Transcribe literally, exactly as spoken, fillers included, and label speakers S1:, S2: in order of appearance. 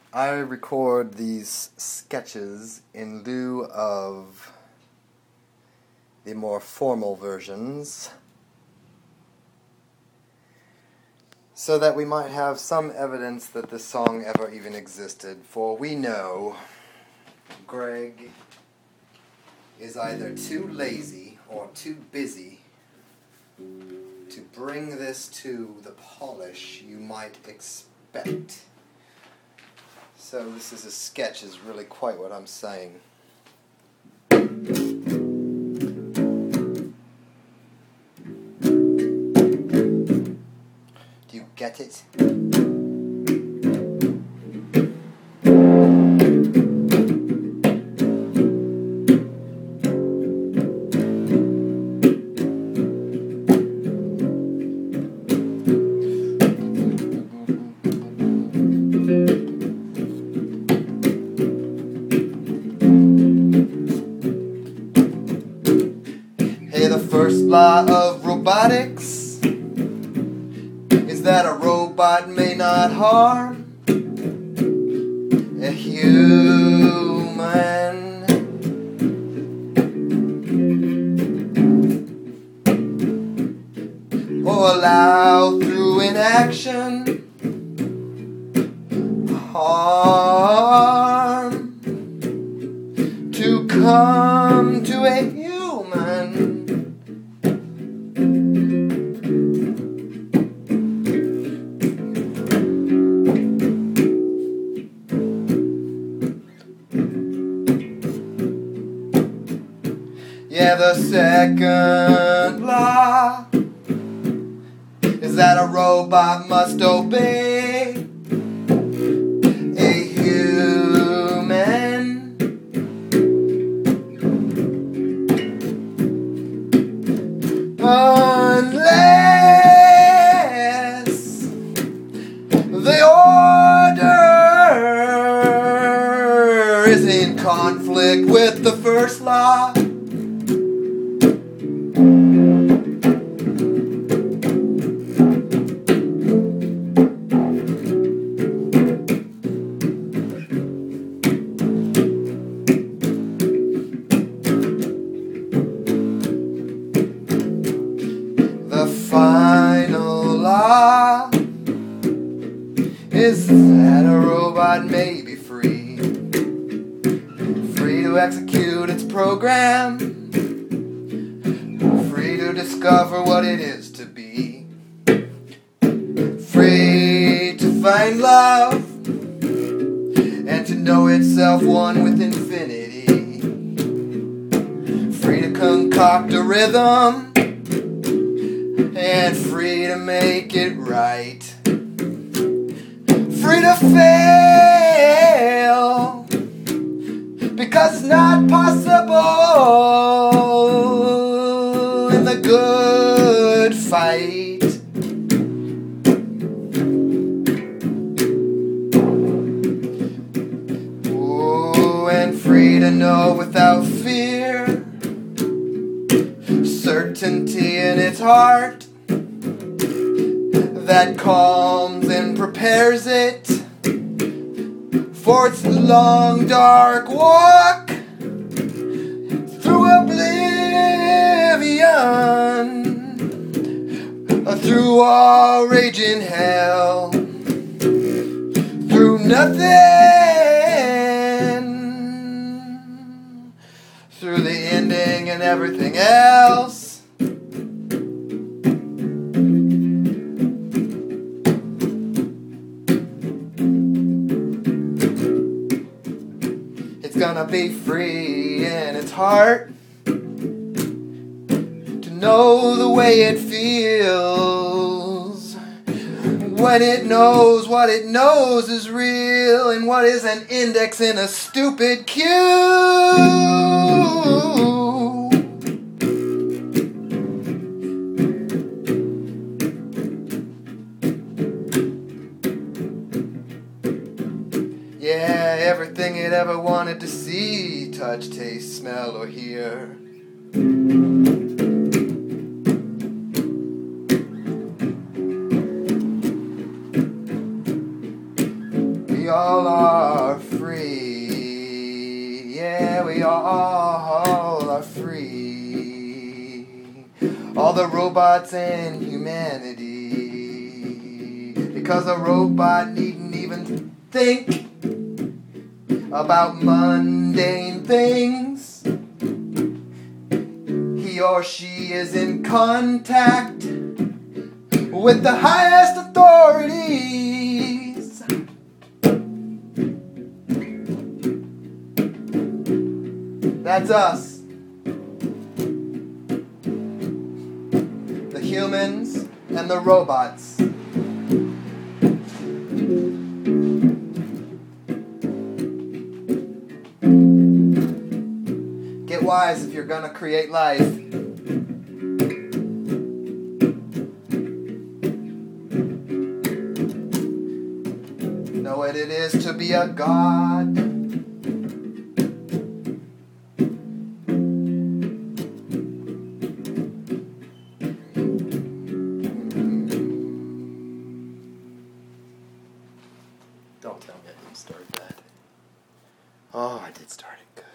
S1: I record these sketches in lieu of the more formal versions so that we might have some evidence that this song ever even existed, for we know Greg is either too lazy or too busy to bring this to the polish you might expect. So this is a sketch is really quite what I'm saying. Do you get it? The first law of robotics is that a robot may not harm a human. Or allow through inaction harm to come to a human. Yeah, the second law is that a robot must obey a human. Unless the order is in conflict with the first law. The final law is that a robot may be free, free to execute its program, free to discover what it is to be, free to find love and to know itself one with infinity, free to concoct a rhythm and free to make it right, free to fail because it's not possible in the good fight. Oh, and free to know without fear, certainty in its heart that calms and prepares it for its long dark walk through oblivion, through all raging hell, through nothing, through the ending and everything else. It's gonna be free in its heart to know the way it feels when it knows what it knows is real and what is an index in a stupid queue. Yeah, everything it ever wanted to see, touch, taste, smell, or hear. we all are free. Yeah, we all are free. All the robots and humanity. Because a robot needn't even think about mundane things. He or she is in contact with the highest authorities. That's us. The humans and the robots. Get wise if you're gonna create life. Know what it is to be a god. Don't tell me I didn't start that. Oh, I did start it good.